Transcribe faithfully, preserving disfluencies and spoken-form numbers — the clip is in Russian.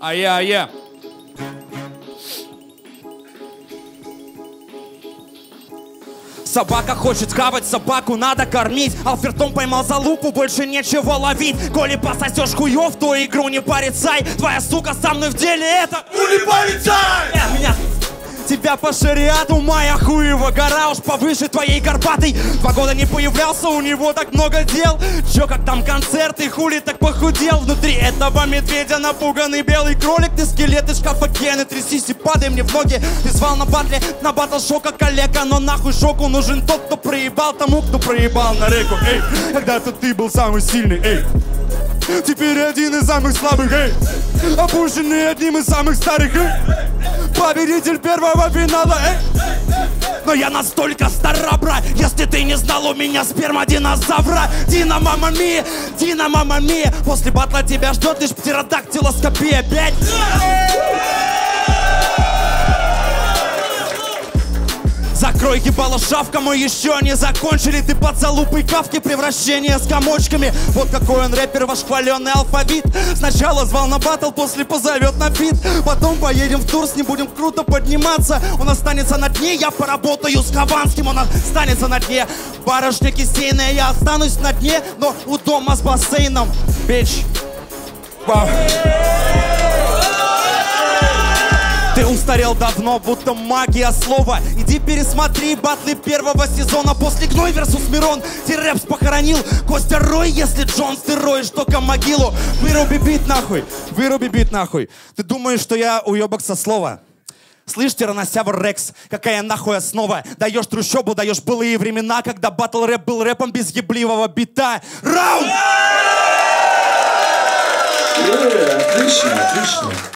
А я, а я. Собака хочет хавать, собаку надо кормить. Алфертон поймал за лупу, больше нечего ловить. Коли пососешь хуев, то игру не порицай. Твоя сука со мной в деле это... Ну не порицай! Э, меня... Тебя по шариату, моя хуева гора уж повыше твоей Карпатой. Два года не появлялся, у него так много дел. Чё, как там концерты, хули так похудел? Внутри этого медведя напуганный белый кролик. Ты скелет из шкафа гены, трясись и падай мне в ноги. Ты звал на батле, на батл шока коллега. Но нахуй шоку нужен тот, кто проебал тому, кто проебал на реку. Эй, когда-то ты был самый сильный, эй. Теперь один из самых слабых, эй. Опущенный одним из самых старых, эй. Победитель первого финала, эй. Но я настолько стара, брат. Если ты не знал, у меня сперма динозавра. Дина мама ми, Дина мама ми. После батла тебя ждет лишь птеродактилоскопия. Пять. Закрой ебало шавка, мы еще не закончили. Ты под залупой кавки, превращение с комочками. Вот какой он рэпер, ваш хваленый алфавит. Сначала звал на батл, после позовет на фит. Потом поедем в тур, с ним будем круто подниматься. Он останется на дне, я поработаю с Хованским. Он останется на дне, барышня кисейная. Я останусь на дне, но у дома с бассейном. Бич. Вау. Ты устарел давно, будто магия слова. Иди пересмотри батлы первого сезона. После Гной versus Мирон ты рэпс похоронил. Костя Рой, если Джонс, ты роешь только могилу. Выруби бит нахуй, выруби бит нахуй. Ты думаешь, что я уебок со слова? Слышь, тираносявр Рекс, какая нахуй основа? Даешь трущобу, даешь былые времена, когда батл рэп был рэпом без ебливого бита. Раунд! Отлично, отлично.